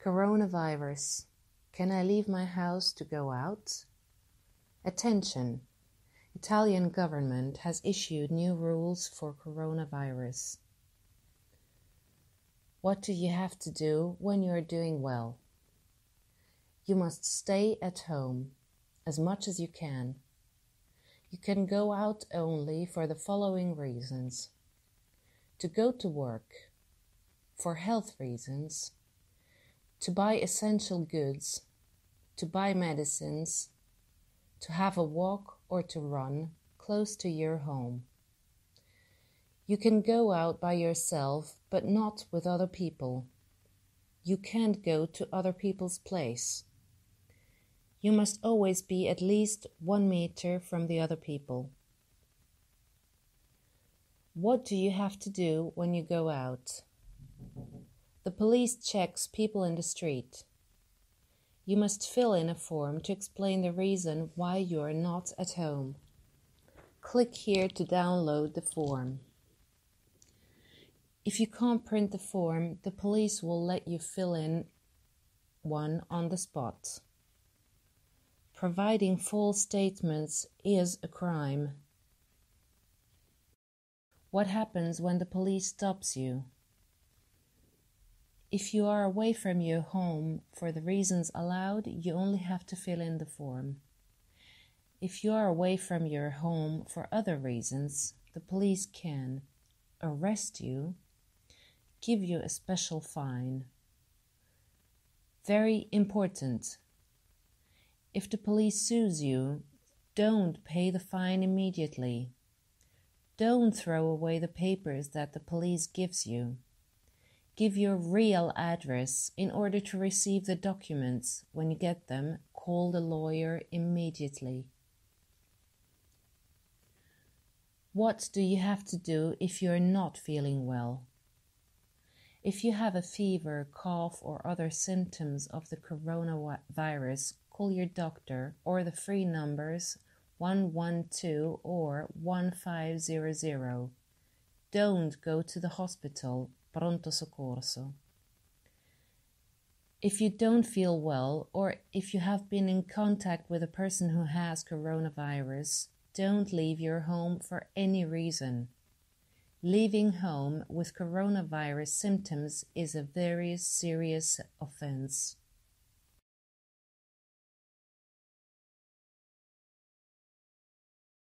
Coronavirus. Can I leave my house to go out? Attention! Italian government has issued new rules for coronavirus. What do you have to do when you are doing well? You must stay at home as much as you can. You can go out only for the following reasons: to go to work, for health reasons, to buy essential goods, to buy medicines, to have a walk or to run close to your home. You can go out by yourself, but not with other people. You can't go to other people's place. You must always be at least 1 meter from the other people. What do you have to do when you go out? The police checks people in the street. You must fill in a form to explain the reason why you are not at home. Click here to download the form. If you can't print the form, the police will let you fill in one on the spot. Providing false statements is a crime. What happens when the police stops you? If you are away from your home for the reasons allowed, you only have to fill in the form. If you are away from your home for other reasons, the police can arrest you, give you a special fine. Very important. If the police sues you, don't pay the fine immediately. Don't throw away the papers that the police gives you. Give your real address in order to receive the documents. When you get them, call the lawyer immediately. What do you have to do if you're not feeling well? If you have a fever, cough, or other symptoms of the coronavirus, call your doctor or the free numbers 112 or 1500. Don't go to the hospital, pronto soccorso. If you don't feel well, or if you have been in contact with a person who has coronavirus, don't leave your home for any reason. Leaving home with coronavirus symptoms is a very serious offense.